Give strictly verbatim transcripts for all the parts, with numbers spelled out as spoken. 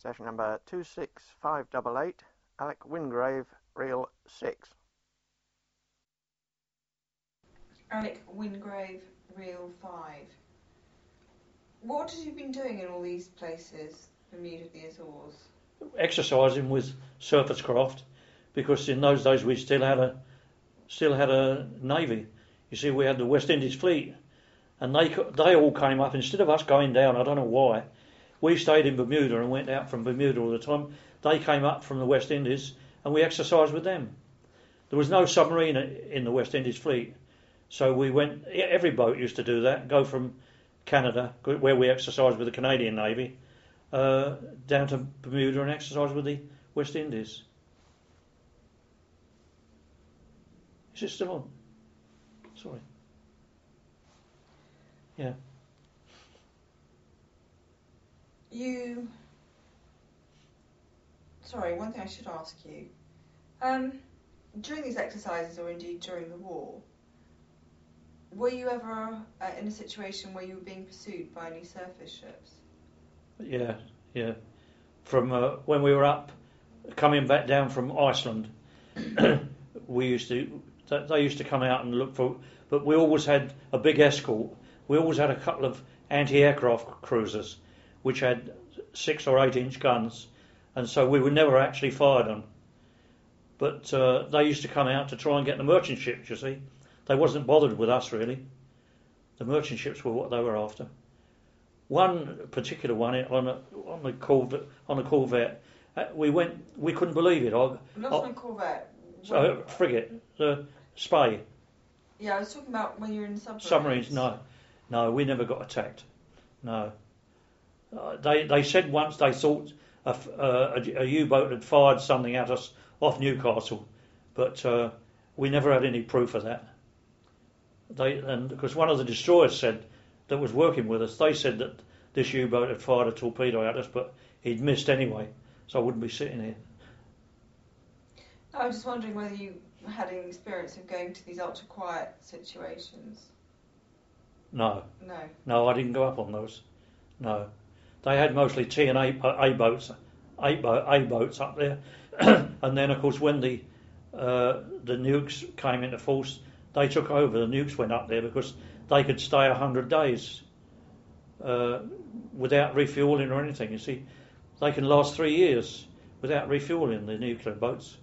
Session number two six five eight eight, Alec Wingrave, reel six. Alec Wingrave, reel five. What have you been doing in all these places, Bermuda, the Azores? Exercising with surface craft, because in those days we still had a still had a navy. You see, we had the West Indies fleet, and they they all came up instead of us going down. I don't know why. We stayed in Bermuda and went out from Bermuda all the time. They came up from the West Indies, and we exercised with them. There was no submarine in the West Indies fleet, so we went. Every boat used to do that. Go from Canada, where we exercised with the Canadian Navy, uh, down to Bermuda and exercise with the West Indies. Is it still on? Sorry. Yeah. You... Sorry, one thing I should ask you. Um, during these exercises, or indeed during the war, were you ever uh, in a situation where you were being pursued by any surface ships? Yeah, yeah. From uh, when we were up, coming back down from Iceland, we used to. They used to come out and look for, but we always had a big escort. We always had a couple of anti-aircraft cruisers, which had six or eight inch guns, and so we were never actually fired on. But uh, they used to come out to try and get the merchant ships. You see, they wasn't bothered with us really. The merchant ships were what they were after. One particular one on a, on the Corvette, on a Corvette, uh, we went. We couldn't believe it. I, Not I, on a Corvette. So, frigate, the Spey. Yeah, I was talking about when you were in submarines. Submarines, no. No, we never got attacked. No. Uh, they they said once they thought a, a, a U-boat had fired something at us off Newcastle, but uh, we never had any proof of that. They and because one of the destroyers said that was working with us, they said that this U-boat had fired a torpedo at us, but he'd missed anyway, so I wouldn't be sitting here. I was just wondering whether you had any experience of going to these ultra-quiet situations. No. No. No, I didn't go up on those. No. They had mostly T and A, A boats, A, A boats up there. And then, of course, when the uh, the nukes came into force, they took over. The nukes went up there because they could stay a hundred days uh, without refuelling or anything. You see, they can last three years without refuelling, the nuclear boats.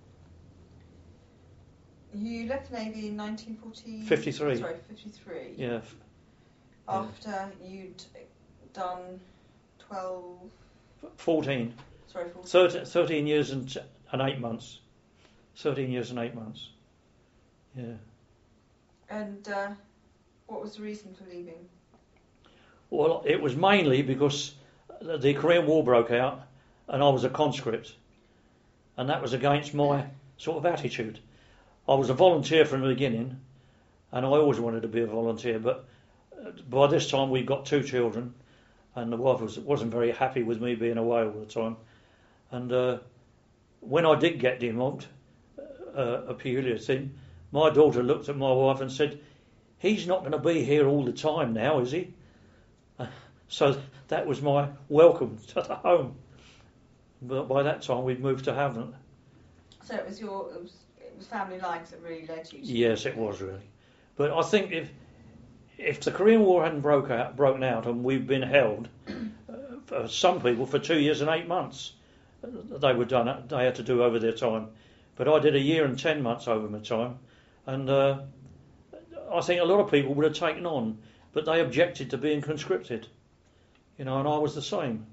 You left the Navy in nineteen forty... fifty-three. Sorry, fifty-three. Yeah. After yeah. you'd done twelve... fourteen. Sorry, fourteen. thirteen, thirteen years and, and eight months. thirteen years and eight months. Yeah. And uh, what was the reason for leaving? Well, it was mainly because the Korean War broke out and I was a conscript. And that was against my sort of attitude. I was a volunteer from the beginning, and I always wanted to be a volunteer, but by this time we'd got two children, and the wife was, wasn't very happy with me being away all the time. And uh, when I did get demobbed, uh, a peculiar thing, my daughter looked at my wife and said, "He's not going to be here all the time now, is he?" Uh, so that was my welcome to the home. But by that time we'd moved to Havant. So it was your... It was It was family lines that really led you to... Yes, it was really. But I think if if the Korean War hadn't broke out, broken out and we've been held, uh, for some people for two years and eight months, they were done. They had to do over their time. But I did a year and ten months over my time, and uh, I think a lot of people would have taken on, but they objected to being conscripted, you know, and I was the same.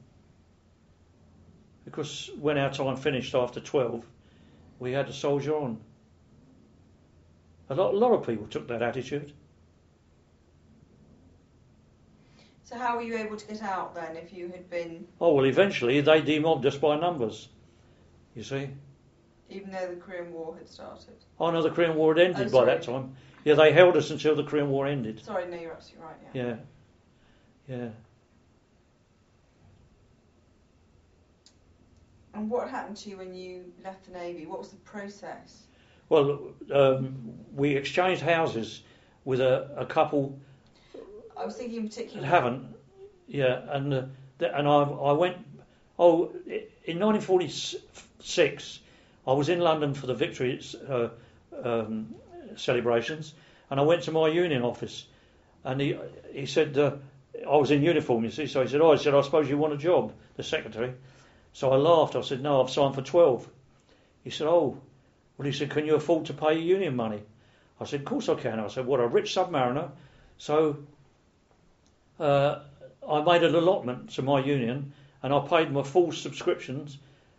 Because when our time finished after twelve, we had to soldier on. A lot, a lot of people took that attitude. So how were you able to get out then if you had been... Oh, well, eventually they demobbed us by numbers, you see. Even though the Korean War had started? Oh, no, the Korean War had ended oh, by that time. Yeah, they held us until the Korean War ended. Sorry, no, you're absolutely right, yeah. Yeah, yeah. And what happened to you when you left the Navy? What was the process? Well, um, we exchanged houses with a, a couple. I was thinking in particular. That haven't, yeah, and uh, th- and I I went Oh, in nineteen forty-six, I was in London for the victory uh, um, celebrations, and I went to my union office, and he he said uh, I was in uniform, you see. So he said, "Oh, I said I suppose you want a job," the secretary. So I laughed. I said, "No, I've signed for twelve." He said, "Oh." Well, he said, "Can you afford to pay union money?" I said, "Of course I can." I said, "What, a rich submariner?" So uh, I made an allotment to my union, and I paid my full subscriptions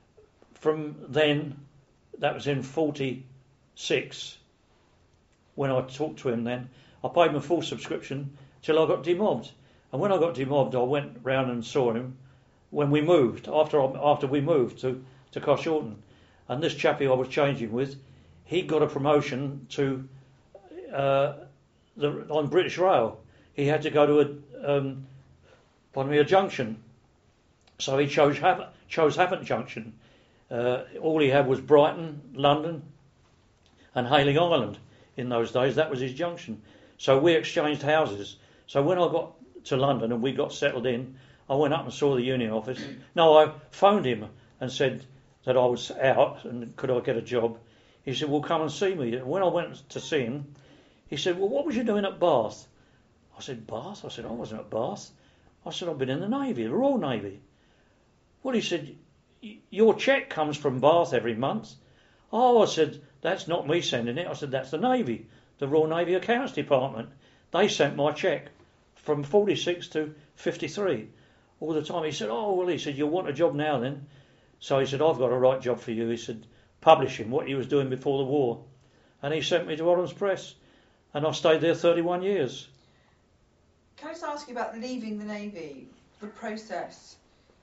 from then. That was in forty-six when I talked to him then. I paid my full subscription till I got demobbed. And when I got demobbed, I went round and saw him when we moved, after after we moved to, to Carshalton. And this chappie I was changing with, he got a promotion to uh, the on British Rail. He had to go to a um, pardon me a junction, so he chose Havant, chose Havant Junction. Uh, all he had was Brighton, London, and Hayling Island in those days. That was his junction. So we exchanged houses. So when I got to London and we got settled in, I went up and saw the union office. No, I phoned him and said that I was out and could I get a job. He said, "Well, come and see me." And when I went to see him, he said, "Well, what was you doing at Bath?" I said, "Bath?" I said, "I wasn't at Bath." I said, "I've been in the Navy, the Royal Navy." Well, he said, "Your cheque comes from Bath every month." Oh, I said, "That's not me sending it." I said, "That's the Navy, the Royal Navy Accounts Department. They sent my cheque from forty-six to fifty-three all the time." He said, "Oh, well," he said, "you'll want a job now then." So he said, "I've got a right job for you." He said, publishing what he was doing before the war. And he sent me to Oram's Press. And I stayed there thirty-one years. Can I just ask you about leaving the Navy, the process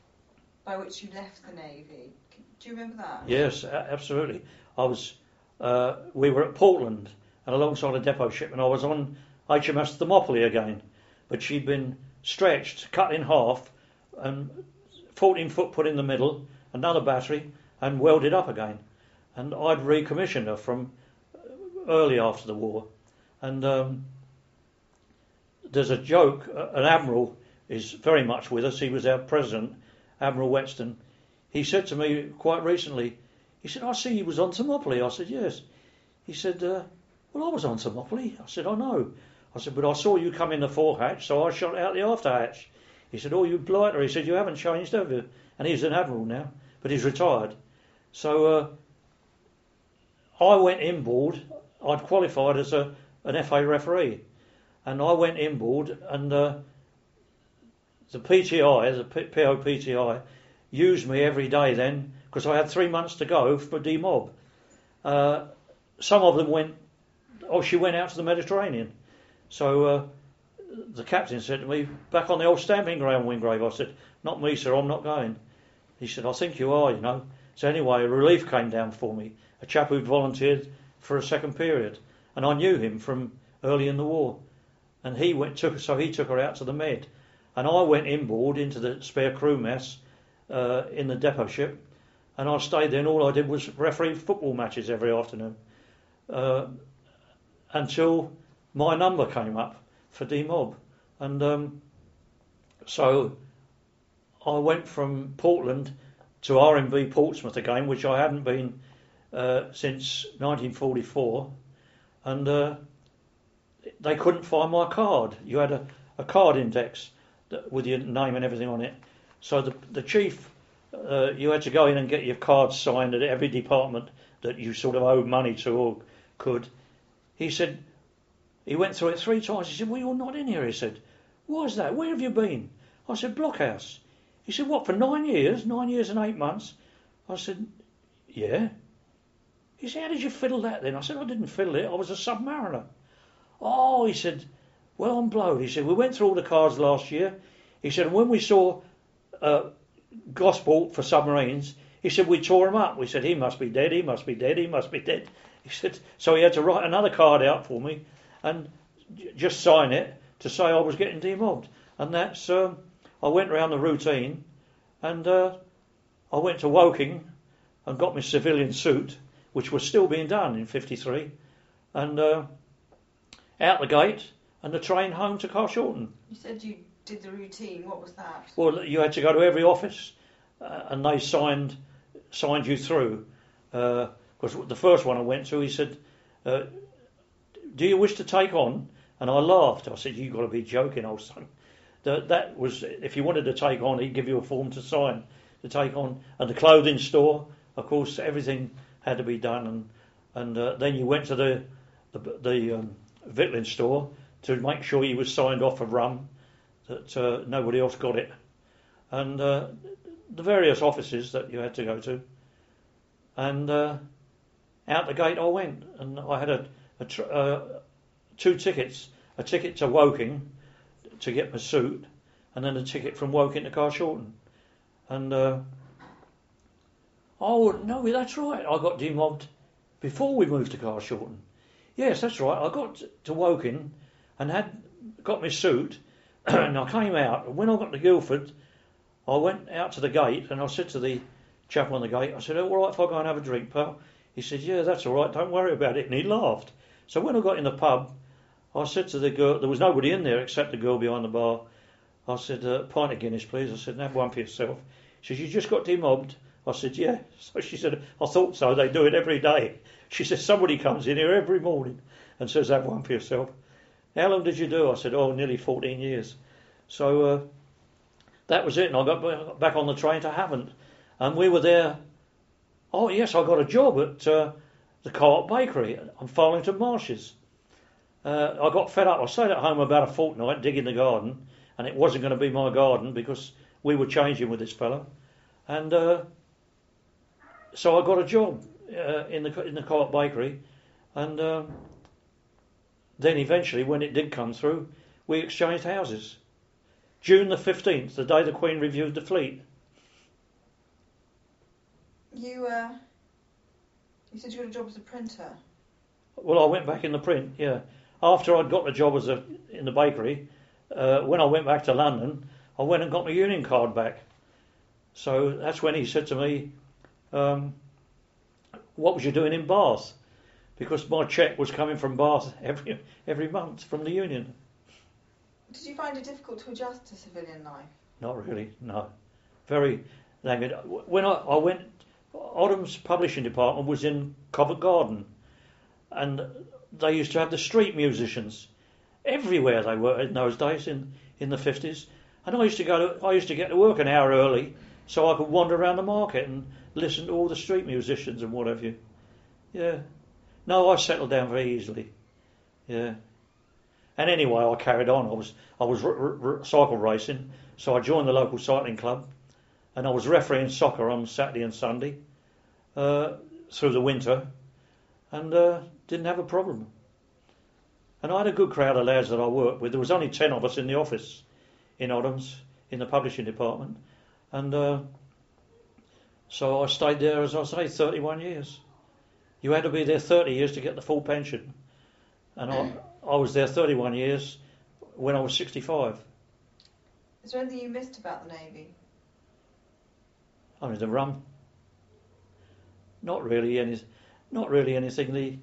by which you left the Navy? Do you remember that? Yes, absolutely. I was. Uh, we were at Portland, and alongside a depot ship, and I was on H M S Thermopylae again, but she'd been stretched, cut in half, and fourteen foot put in the middle, another battery, and welded up again. And I'd recommissioned her from early after the war. And um, there's a joke. An admiral is very much with us. He was our president, Admiral Whetstone. He said to me quite recently, he said, "I see you was on Thermopylae." I said, "Yes." He said, uh, "Well, I was on Thermopylae." I said, "I know." I said, "But I saw you come in the fore hatch, so I shot out the after hatch." He said, "Oh, you blighter." He said, "You haven't changed, have you?" And he's an admiral now, but he's retired. So uh, I went inboard. I'd qualified as a an F A referee, and I went inboard, and uh, the P T I, the P O P T I, used me every day then because I had three months to go for demob. Uh, some of them went. Oh, she went out to the Mediterranean. So uh, the captain said to me, "Back on the old stamping ground, Wingrave." I said, "Not me, sir. I'm not going." He said, "I think you are, you know." So anyway, a relief came down for me, a chap who'd volunteered for a second period, and I knew him from early in the war. And he went took so he took her out to the Med, and I went inboard into the spare crew mess uh, in the depot ship, and I stayed there. And all I did was referee football matches every afternoon uh, until my number came up for demob, and um, so I went from Portland to R M V Portsmouth again, which I hadn't been uh, since nineteen forty-four, and uh, they couldn't find my card. You had a, a card index that, with your name and everything on it. So the the chief, uh, you had to go in and get your card signed at every department that you sort of owed money to or could. He said, he went through it three times. He said, "Well, you're not in here." He said, "Why is that? Where have you been?" I said, "Blockhouse." He said, "What, for nine years? Nine years and eight months?" I said, "Yeah." He said, "How did you fiddle that then?" I said, "I didn't fiddle it. I was a submariner." "Oh," he said, "well, I'm blowed." He said, "We went through all the cards last year." He said, "And when we saw uh, Gosport for submarines," he said, "we tore him up. We said, he must be dead, he must be dead, he must be dead." He said, so he had to write another card out for me and just sign it to say I was getting demobbed. And that's, um, I went round the routine, and uh, I went to Woking and got my civilian suit, which was still being done in fifty-three, and uh, out the gate and the train home to Carshalton. You said you did the routine. What was that? Well, you had to go to every office uh, and they signed signed you through. Because uh, the first one I went to, he said, uh, "Do you wish to take on?" And I laughed. I said, "You've got to be joking, old son." The, that was, if you wanted to take on, he'd give you a form to sign to take on. And the clothing store, of course, everything had to be done. And and uh, then you went to the the, the um, victualling store to make sure you was signed off for rum, that uh, nobody else got it. And uh, the various offices that you had to go to. And uh, out the gate I went, and I had a, a tr- uh, two tickets, a ticket to Woking to get my suit, and then a ticket from Woking to Carshalton. And uh, oh no, that's right, I got demobbed before we moved to Carshalton. Yes, that's right, I got to Woking and had got my suit, and I came out, and when I got to Guildford, I went out to the gate, and I said to the chap on the gate, I said, "Oh, all right if I go and have a drink, pal?" He said, "Yeah, that's all right, don't worry about it." And he laughed. So when I got in the pub, I said to the girl, there was nobody in there except the girl behind the bar. I said, uh, "Pint of Guinness, please." I said, "Have one for yourself." She said, "You just got demobbed?" I said, "Yeah." So she said, "I thought so, they do it every day." She said, "Somebody comes in here every morning and says, 'Have one for yourself.'" "How long did you do?" I said, "Oh, nearly fourteen years. So uh, that was it, and I got back on the train to Havant. And we were there. Oh, yes, I got a job at uh, the Co-op Bakery on Farlington Marshes. Uh, I got fed up. I stayed at home about a fortnight digging the garden, and it wasn't going to be my garden because we were changing with this fellow. And uh, so I got a job uh, in the in the Co-op Bakery, and uh, then eventually, when it did come through, we exchanged houses. June the fifteenth, the day the Queen reviewed the fleet. You uh, you said you got a job as a printer. Well, I went back in the print, yeah. After I'd got the job as a in the bakery, uh, when I went back to London, I went and got my union card back. So that's when he said to me, um, "What was you doing in Bath?" Because my cheque was coming from Bath every every month from the union. Did you find it difficult to adjust to civilian life? Not really, no. Very languid. When I, I went, Oddham's publishing department was in Covent Garden, and they used to have the street musicians everywhere. They were in those days in, in the fifties, and I used to go to I used to get to work an hour early so I could wander around the market and listen to all the street musicians and what have you. Yeah, no, I settled down very easily. Yeah. And anyway, I carried on. I was I was r- r- r- cycle racing, so I joined the local cycling club, and I was refereeing soccer on Saturday and Sunday uh, through the winter, and uh, didn't have a problem. And I had a good crowd of lads that I worked with. There was only ten of us in the office in Oddham's, in the publishing department, and uh, so I stayed there, as I say, thirty-one years. You had to be there thirty years to get the full pension, and I. I was there thirty-one years when I was sixty-five. Is there anything you missed about the Navy? I mean, the rum. Not really any, not really anything. The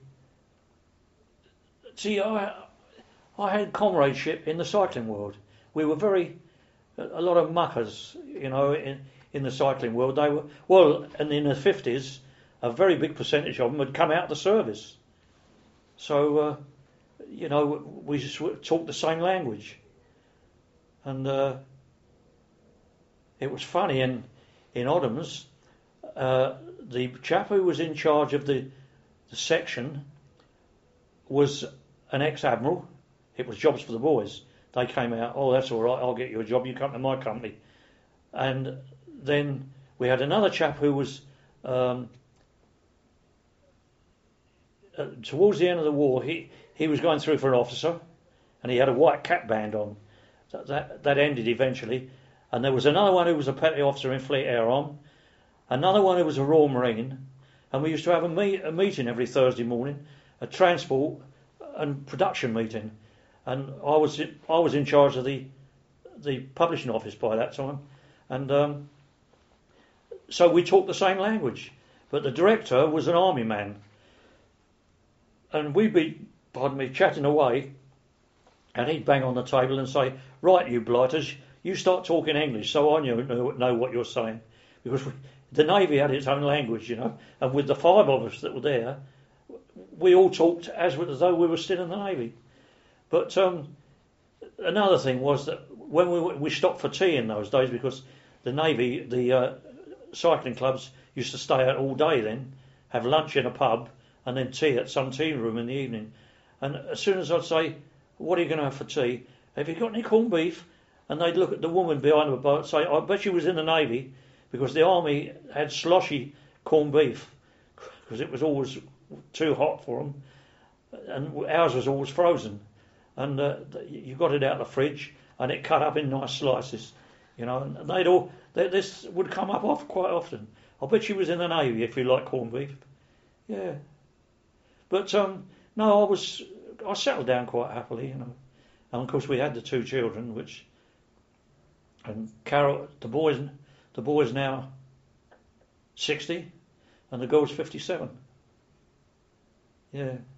see, I, I had comradeship in the cycling world. We were very, a lot of muckers, you know, in in the cycling world. They were well, and in the fifties, a very big percentage of them had come out of the service. So. Uh, You know, we just talked the same language, and uh, it was funny in in Oddham's. Uh, the chap who was in charge of the, the section was an ex-admiral. It was jobs for the boys. They came out. "Oh, that's all right. I'll get you a job. You come to my company." And then we had another chap who was um, uh, towards the end of the war. He. He was going through for an officer, and he had a white cap band on. That, that, that ended eventually. And there was another one who was a petty officer in Fleet Air Arm, another one who was a Royal Marine, and we used to have a, meet, a meeting every Thursday morning, a transport and production meeting. And I was I was in charge of the the publishing office by that time, and um, so we talked the same language. But the director was an army man, and we'd be. Pardon me, chatting away, and he'd bang on the table and say, "Right, you blighters, you start talking English so I know, know what you're saying." because we, the Navy had its own language, you know, and with the five of us that were there, we all talked as though we were still in the Navy. But um, another thing was that when we we stopped for tea in those days, because the Navy, the uh, cycling clubs used to stay out all day then, have lunch in a pub, and then tea at some tea room in the evening. And as soon as I'd say, what are you going to have for tea? Have you got any corned beef? And they'd look at the woman behind the boat and say, I bet she was in the Navy, because the Army had sloshy corned beef, because it was always too hot for them, and ours was always frozen. And uh, you got it out of the fridge, and it cut up in nice slices, you know. And they'd all they, this would come up off quite often. I bet she was in the Navy if you like corned beef. Yeah, but um, no, I was I settled down quite happily, you know. And of course we had the two children, which and Carol, the boys, the boys now sixty, and the girl's fifty-seven. Yeah.